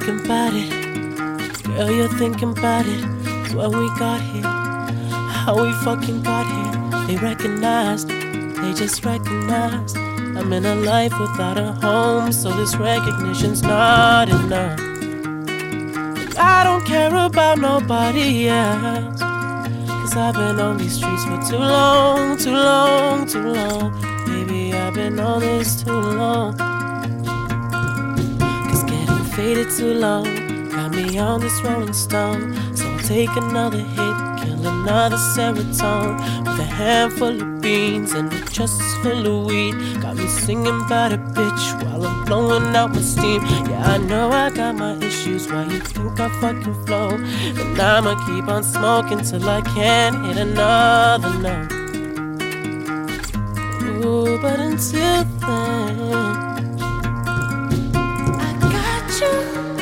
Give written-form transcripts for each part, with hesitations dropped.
thinking about it. Girl, you're thinking about it. When we got here, how we fucking got here. They recognized, they just recognized I'm in a life without a home, so this recognition's not enough. And I don't care about nobody else, 'cause I've been on these streets for too long, too long, too long. Baby, I've been on this too long. 'Cause getting faded too long got me on this Rolling Stone. So I'll take another hit, kill another serotonin with a handful of beans and a chest full of weed. Got me singing about a bitch while I'm blowing out my steam. Yeah, I know I got my issues. Why you think I fucking flow? And I'ma keep on smoking till I can't hit another note. Ooh, but until then, I got you.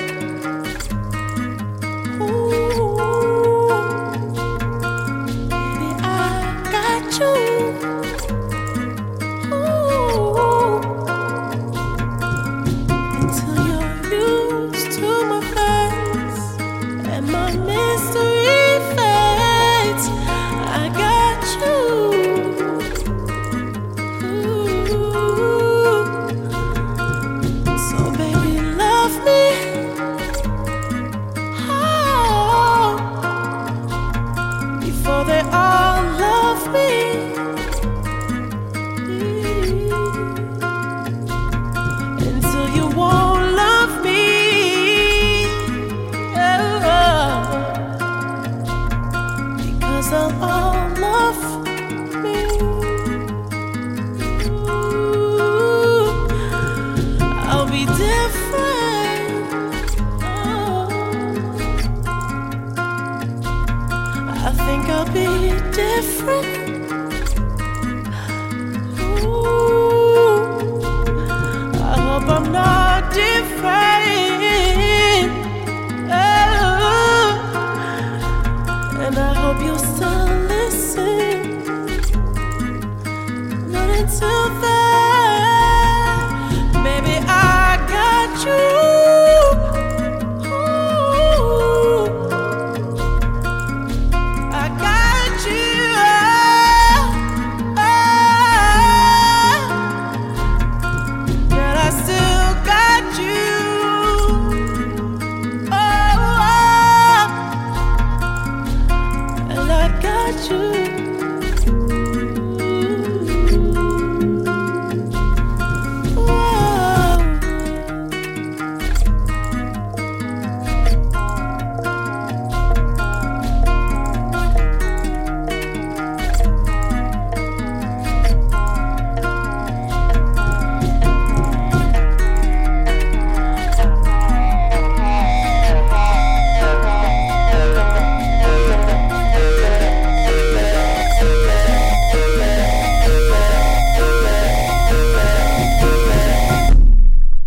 Until you're used to my face and my mystery fades, I got you. So baby, love me. Oh, before they all love me. They'll all love me. Ooh, I'll be different. Oh, I think I'll be different. Ooh, I hope I'm not different. Oh, and I hope you'll still listen. Not until then, baby, I got you. Ooh, I got you. Girl, I still got you. Oh, and I got you.